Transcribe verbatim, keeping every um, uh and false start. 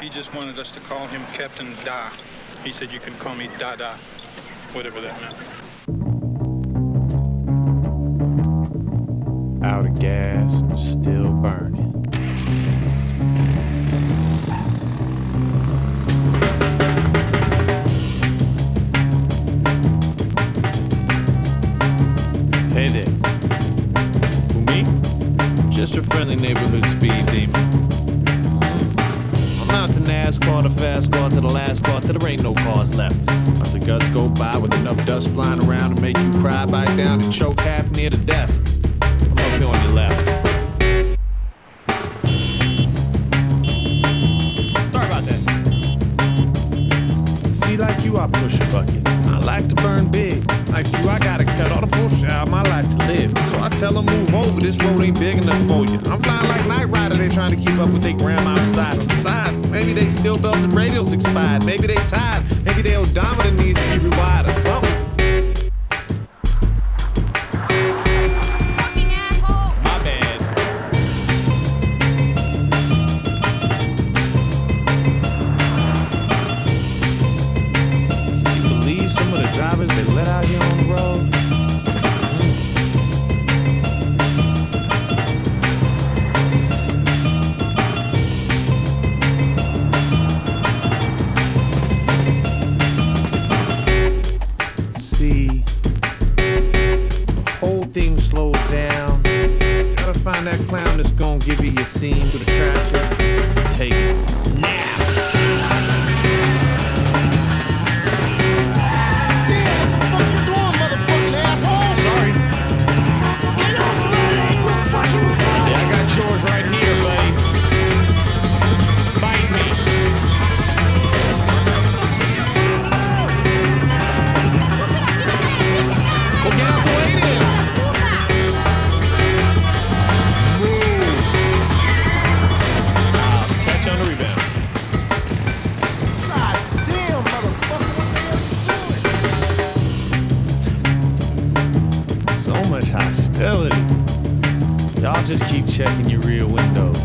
He just wanted us to call him Captain Da. He said you can call me Dada, whatever that meant. Out of gas, still burning. Hey there. Who, me? Just a friendly neighborhood speed demon. I'm out to NASCAR, to fast car, to the last car, till there ain't no cars left. Let the gusts go by with enough dust flying around to make you cry, bite down, and choke half near to death. I'm up here on your left. Sorry about that. See, like you, I push a bucket. I like to burn big. Like you, I gotta cut all the bullshit out of my life to live. So I tell them move over, this road ain't big enough for you. I'm flying like Knight Rider, they trying to keep up with their grandma outside. Besides, maybe they still belts and radios expired. Maybe they tired. Maybe their odometer needs to be rewired or something. They let out here on the road. See, the whole thing slows down. Gotta find that clown that's gonna give you your scene through the traffic. Take it now. Yours right here, buddy. Bite me. Well, get out the way then. Move. Uh, catch on the rebound. God damn, motherfucker, what the hell are you doing? So much hostility. Y'all just keep checking your rear windows.